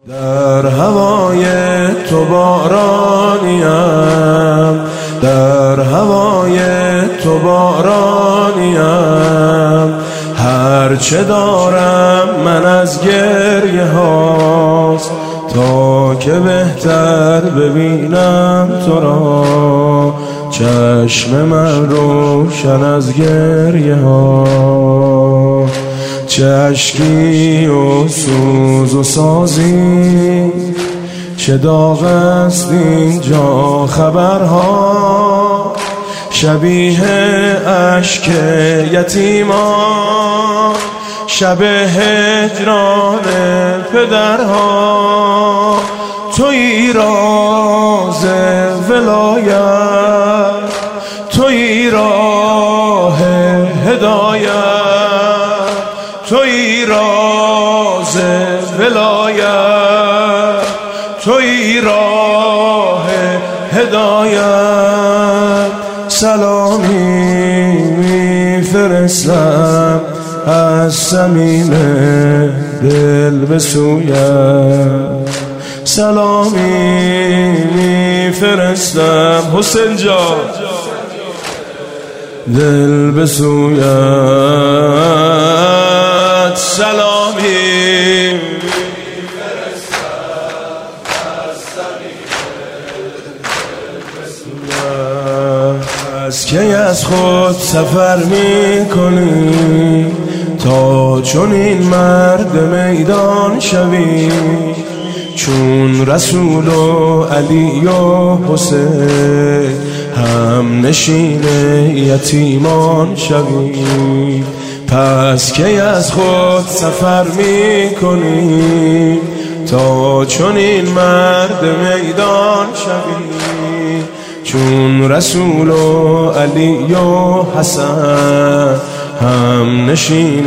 در هوای تو بارانیم، در هوای تو بارانیم، هرچه دارم من از گریه هاست تا که بهتر ببینم تو را، چشم من روشن از گریه ها، چه اشکی و سوز و سازی، چه داغ است اینجا خبرها، شبیه اشک یتیمان، شب هجران پدرها، تویی راز ولایت، تویی راه هدایت، تویی راز ولایت، تویی راه هدایت. سلامی میفرستم از صمیم دل به سویت، سلامی میفرستم حسین جان دل به سویت، سلامی میفرستم از صمیم دل به سویت. از کی از خود سفر میکنی تا چون این مرد میدان شوی، چون رسول و علی و حسین هم نشین یتیمان شوی. پس کی از خود سفر میکنی تا چون این مرد میدان شوی، چون رسول و علی و حسن هم نشین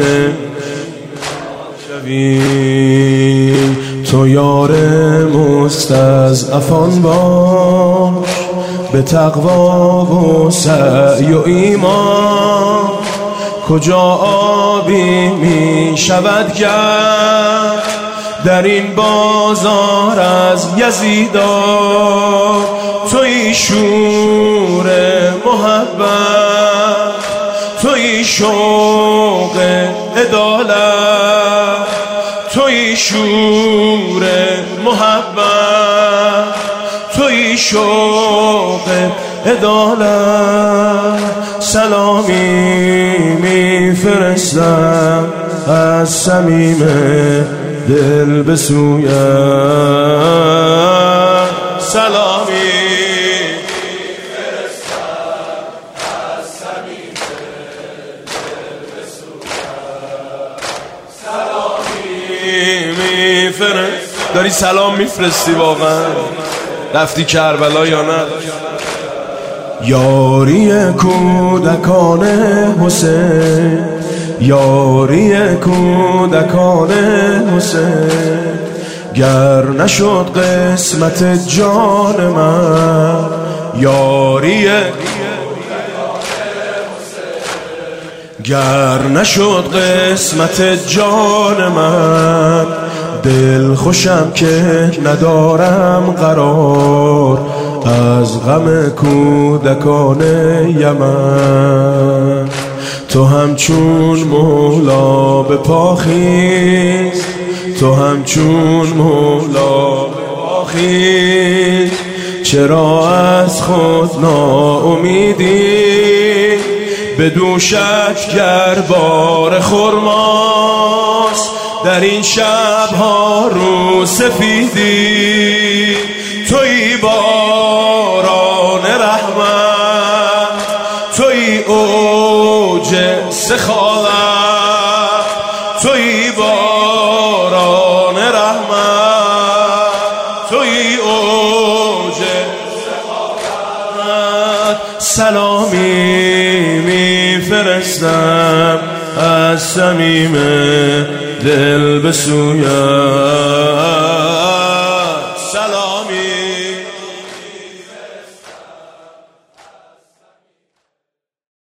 شوی. تو یار مستضعفان باش، به تقوا و سعی و ایمان، کجا آبی می شود گرم در این بازار از یزیدا، تویی شور محبت، تویی شوق عدالت، تویی شور محبت، تویی شوق عدالت. سلامی میفرستم از صمیم دل به سویت، سلامی میفرستم از صمیم دل به سویت، سلامی میفرستم. داری سلام میفرستی واقعا؟ رفتی کربلا یا نه؟ یاری کودکان حسین، یاری کودکان حسین، گر نشد قسمت جان من، یاری گر نشد قسمت جان من، دل خوشم که ندارم قرار از غم کودکان یمن. تو همچون مولا به پا خیز، تو همچون مولا به پا خیز، چرا از خود ناامیدی؟ به دوشت گر بار خرماست در این شبها رو سفیدی، تویی باران رحمت، تویی اوج سخاوت، تویی باران رحمت، تویی اوج سخاوت. سلامی میفرستم از صمیم دل به سویت،